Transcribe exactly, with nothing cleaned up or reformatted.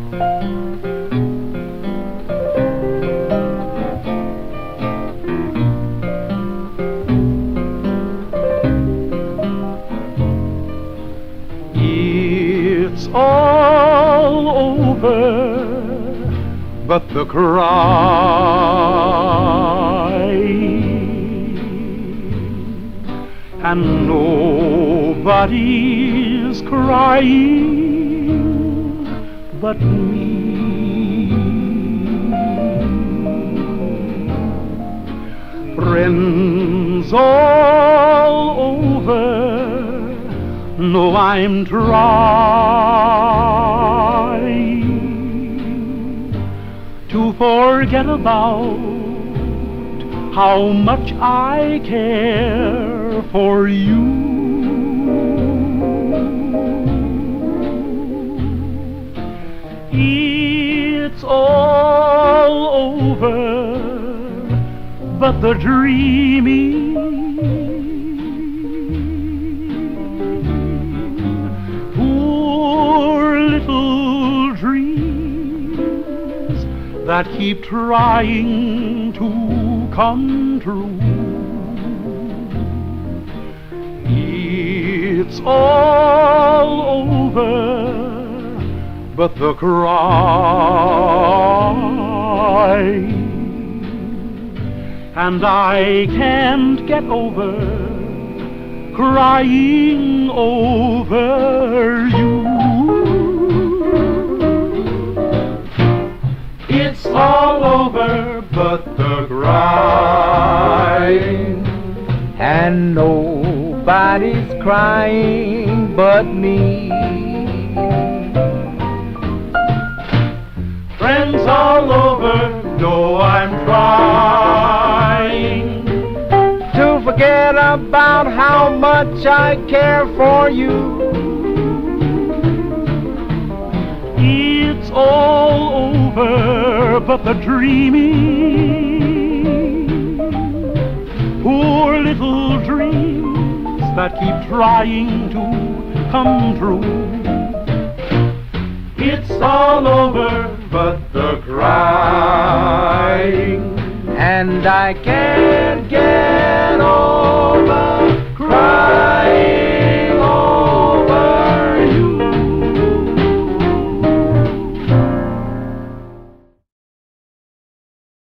It's all over, but the cry, and nobody's crying but me. Friends all over know I'm trying to forget about how much I care for you. It's all over, but the dreaming, poor little dreams that keep trying to come true. It's all over, but the cry, and I can't get over crying over you. It's all over, but the crying, and nobody's crying but me. Friends all over know I'm trying to forget about how much I care for you. It's all over, but the dreaming, poor little dreams that keep trying to come true. It's all over, but the crying, and I can't get